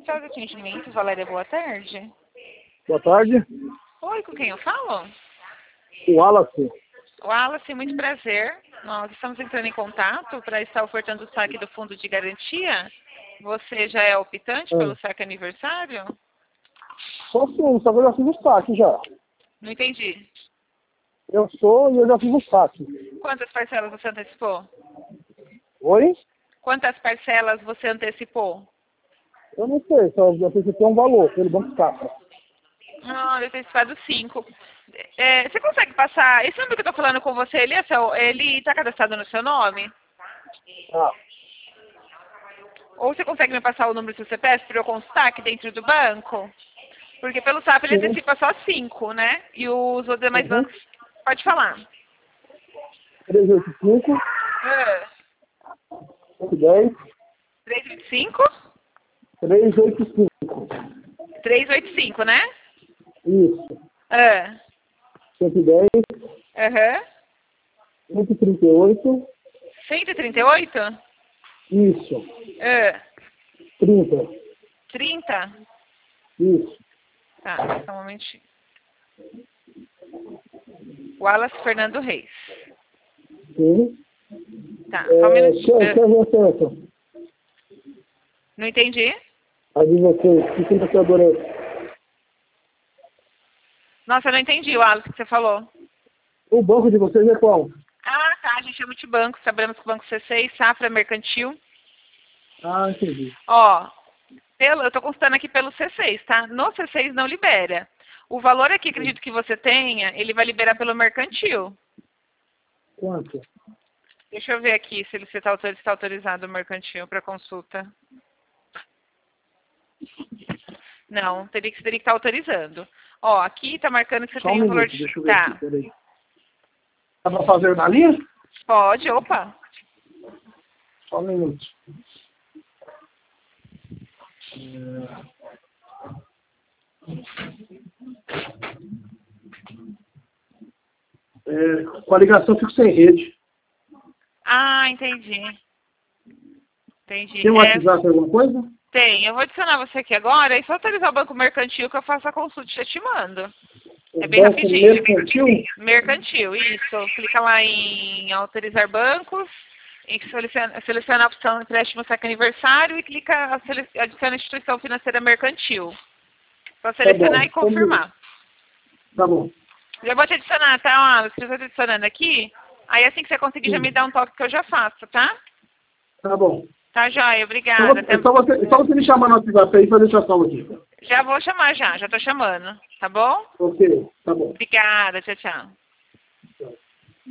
Central de Atendimento, Valéria, boa tarde. Boa tarde. Oi, com quem eu falo? O Wallace. Wallace, muito prazer. Nós estamos entrando em contato para estar ofertando o saque do Fundo de Garantia. Você já é optante pelo saque aniversário? Sou sim, só que eu já fiz o saque já. Não entendi. Eu sou e eu já fiz o saque. Quantas parcelas você antecipou? Oi? Quantas parcelas você antecipou? Eu não sei, só eu sei que tem um valor pelo Banco Safra. Não, eu tenho antecipado 5. Você consegue passar... Esse número que eu estou falando com você, ele está cadastrado no seu nome? Ah, Ou você consegue me passar o número do seu CPF para eu constar aqui dentro do banco? Porque pelo SAP ele sim. antecipa só 5, né? E os outros demais bancos... Pode falar. 385, Ah, 110, 385? 385. 385, né? Isso. Ah, 110, aham. 138. 138? Isso. Ah, 30. 30? Isso. Tá, só um momentinho. Wallace Fernando Reis. Sim. Tá, só um minutinho. Que acesso? Não entendi? A de vocês, que computador é esse? Nossa, eu não entendi, Wallace, o que você falou. O banco de vocês é qual? Ah, tá, a gente é multibanco, trabalhamos com o Banco C6, Safra, Mercantil. Ah, entendi. Ó, eu tô consultando aqui pelo C6, tá? No C6 não libera. O valor aqui, acredito que você tenha, ele vai liberar pelo Mercantil. Quanto? Deixa eu ver aqui se ele está autorizado o Mercantil para consulta. Não, teria que estar autorizando. Ó, aqui tá marcando que você Só tem um um valor minuto, de... deixa eu ver Tá, aqui, peraí. Dá pra fazer na linha? pode, opa. Só um minuto. Com a ligação eu fico sem rede. Ah, entendi. Entendi. Tem um WhatsApp, alguma coisa? Tem, eu vou adicionar você aqui agora e só autorizar o Banco Mercantil que eu faço a consulta e já te mando. É bem Banco rapidinho. Mercantil? Mercantil, isso. Clica lá em autorizar bancos, e seleciona a opção empréstimo saque aniversário e clica adiciona instituição financeira mercantil. Só selecionar e confirmar. Tá bom. Já vou te adicionar, tá? Ó, eu estou te adicionando aqui. Aí assim que você conseguir já me dá um toque que eu já faço, tá? Tá bom. Tá, joia. Obrigada. Só você me chamar no WhatsApp aí pra deixar salvo aqui. Já vou chamar já tô chamando. Tá bom? Ok, tá bom. Obrigada. Tchau, tchau.